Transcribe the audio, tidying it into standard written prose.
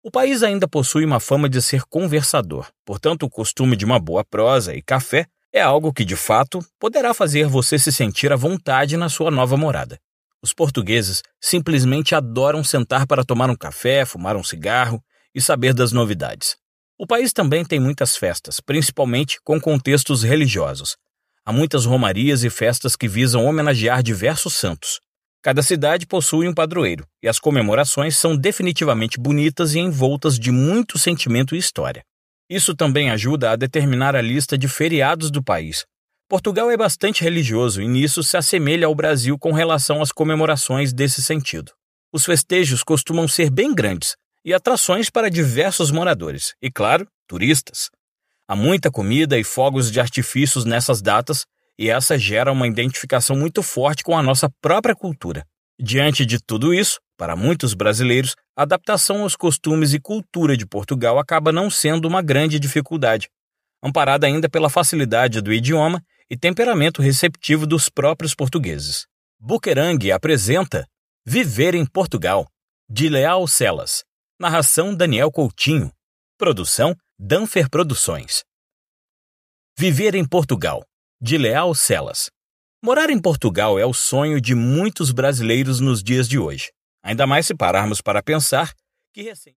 O país ainda possui uma fama de ser conversador, portanto, o costume de uma boa prosa e café é algo que, de fato, poderá fazer você se sentir à vontade na sua nova morada. Os portugueses simplesmente adoram sentar para tomar um café, fumar um cigarro e saber das novidades. O país também tem muitas festas, principalmente com contextos religiosos. Há muitas romarias e festas que visam homenagear diversos santos. Cada cidade possui um padroeiro, e as comemorações são definitivamente bonitas e envoltas de muito sentimento e história. Isso também ajuda a determinar a lista de feriados do país. Portugal é bastante religioso e nisso se assemelha ao Brasil com relação às comemorações desse sentido. Os festejos costumam ser bem grandes e atrações para diversos moradores e, claro, turistas. Há muita comida e fogos de artifícios nessas datas e essa gera uma identificação muito forte com a nossa própria cultura. Diante de tudo isso, para muitos brasileiros, a adaptação aos costumes e cultura de Portugal acaba não sendo uma grande dificuldade, amparada ainda pela facilidade do idioma e temperamento receptivo dos próprios portugueses. Buquerang apresenta Viver em Portugal, de Leal Celas. Narração Daniel Coutinho. Produção Danfer Produções. Viver em Portugal, de Leal Celas. Morar em Portugal é o sonho de muitos brasileiros nos dias de hoje. Ainda mais se pararmos para pensar que